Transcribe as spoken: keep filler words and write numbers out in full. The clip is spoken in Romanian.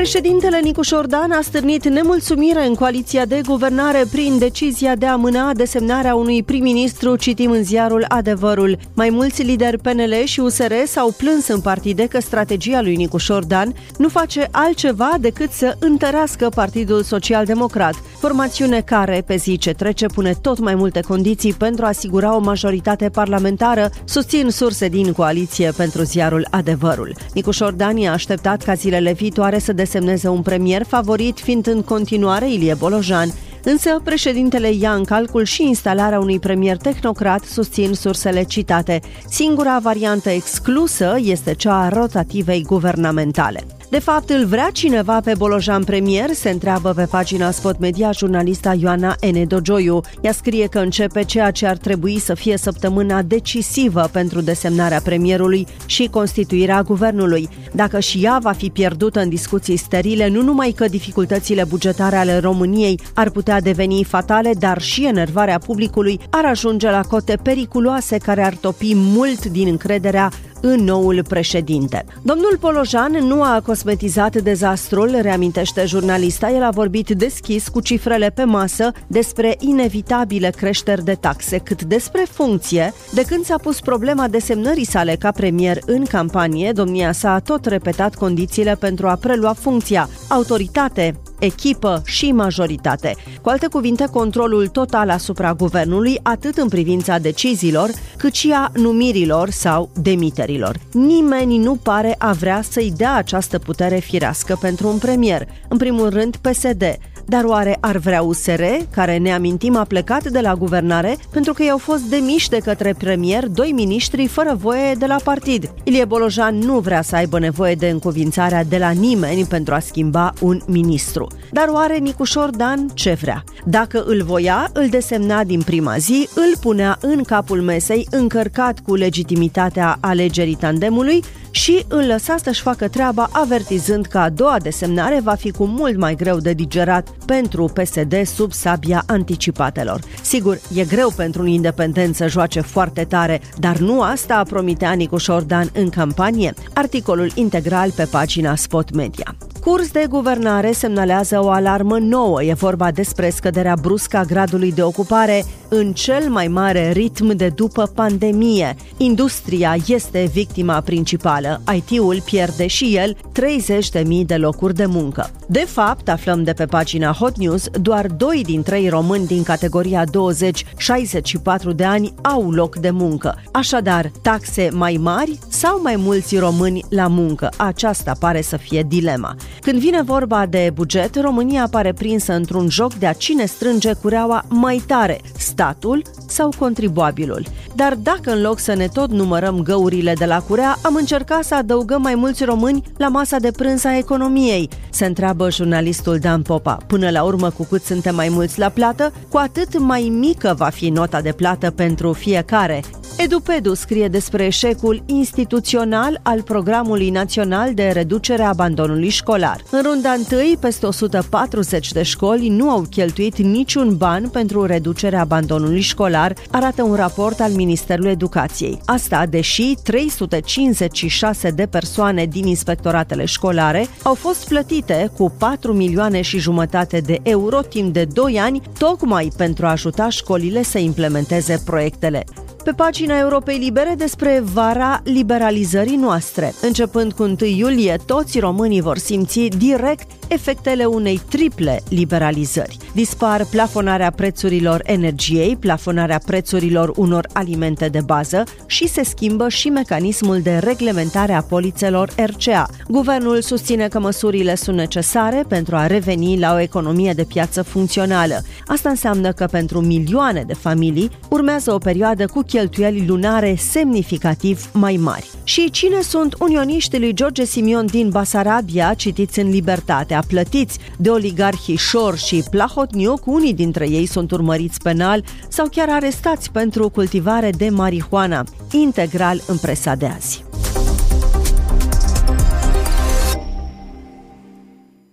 Președintele Nicu Șordan a stârnit nemulțumire în coaliția de guvernare prin decizia de a amâna desemnarea unui prim-ministru, citim în ziarul Adevărul. Mai mulți lideri P N L și U S R s-au plâns în partide că strategia lui Nicu Șordan nu face altceva decât să întărească Partidul Social-Democrat, formațiune care, pe zi ce trece, pune tot mai multe condiții pentru a asigura o majoritate parlamentară, susțin surse din coaliție pentru ziarul Adevărul. Nicu Șordan i-a așteptat ca zilele viitoare să desemneze un premier, favorit fiind în continuare Ilie Bolojan. Însă președintele ia în calcul și instalarea unui premier tehnocrat, susțin sursele citate. Singura variantă exclusă este cea a rotativei guvernamentale. De fapt, îl vrea cineva pe Bolojan premier? Se întreabă pe pagina Spot Media jurnalista Ioana N. Dogioiu. Ea scrie că începe ceea ce ar trebui să fie săptămâna decisivă pentru desemnarea premierului și constituirea guvernului. Dacă și ea va fi pierdută în discuții sterile, nu numai că dificultățile bugetare ale României ar putea deveni fatale, dar și enervarea publicului ar ajunge la cote periculoase care ar topi mult din încrederea în noul președinte. Domnul Bolojan nu a cosmetizat dezastrul, reamintește jurnalista. El a vorbit deschis, cu cifrele pe masă, despre inevitabile creșteri de taxe, cât despre funcție. De când s-a pus problema desemnării sale ca premier în campanie, domnia sa a tot repetat condițiile pentru a prelua funcția: autoritate, echipă și majoritate. Cu alte cuvinte, controlul total asupra guvernului, atât în privința deciziilor, cât și a numirilor sau demiterilor. Nimeni nu pare a vrea să-i dea această putere firească pentru un premier. În primul rând P S D. Dar oare ar vrea U S R, care, ne amintim, a plecat de la guvernare pentru că i-au fost demiși de către premier doi miniștri fără voie de la partid? Ilie Bolojan nu vrea să aibă nevoie de încuvințarea de la nimeni pentru a schimba un ministru. Dar oare Nicu Șordan ce vrea? Dacă îl voia, îl desemna din prima zi, îl punea în capul mesei, încărcat cu legitimitatea alegerii tandemului, și îl lăsa să-și facă treaba, avertizând că a doua desemnare va fi cu mult mai greu de digerat pentru P S D sub sabia anticipatelor. Sigur, e greu pentru un independent să joace foarte tare, dar nu asta promitea Nicu Șordan în campanie. Articolul integral pe pagina Spot Media. Curs de guvernare semnalează o alarmă nouă. E vorba despre scăderea bruscă a gradului de ocupare în cel mai mare ritm de după pandemie. Industria este victima principală. I T-ul pierde și el treizeci de mii de locuri de muncă. De fapt, aflăm de pe pagina Hot News, doar doi din trei români din categoria douăzeci șaizeci și patru de ani au loc de muncă. Așadar, taxe mai mari sau mai mulți români la muncă? Aceasta pare să fie dilema. Când vine vorba de buget, România pare prinsă într-un joc de a cine strânge cureaua mai tare, statul sau contribuabilul. Dar dacă în loc să ne tot numărăm găurile de la curea, am încercat să adăugăm mai mulți români la masa de prânz a economiei, se întreabă jurnalistul Dan Popa. Până la urmă, cu cât suntem mai mulți la plată, cu atât mai mică va fi nota de plată pentru fiecare. Edupedu scrie despre eșecul instituțional al Programului Național de Reducere a Abandonului Școlar. În runda întâi, peste o sută patruzeci de școli nu au cheltuit niciun ban pentru reducerea abandonului școlar, arată un raport al Ministerului Educației. Asta deși trei sute cincizeci și șase de persoane din inspectoratele școlare au fost plătite cu patru milioane și jumătate de euro timp de doi ani, tocmai pentru a ajuta școlile să implementeze proiectele. Pe pagina Europei Libere despre vara liberalizării noastre. Începând cu întâi iulie, toți românii vor simți direct efectele unei triple liberalizări. Dispar plafonarea prețurilor energiei, plafonarea prețurilor unor alimente de bază și se schimbă și mecanismul de reglementare a polițelor R C A. Guvernul susține că măsurile sunt necesare pentru a reveni la o economie de piață funcțională. Asta înseamnă că pentru milioane de familii urmează o perioadă cu cheltuieli lunare semnificativ mai mari. Și cine sunt unioniștii lui George Simion din Basarabia, citiți în Libertatea, plătiți de oligarhii Șor și Plahotniuc? Unii dintre ei sunt urmăriți penal sau chiar arestați pentru cultivare de marihuana. Integral în presa de azi.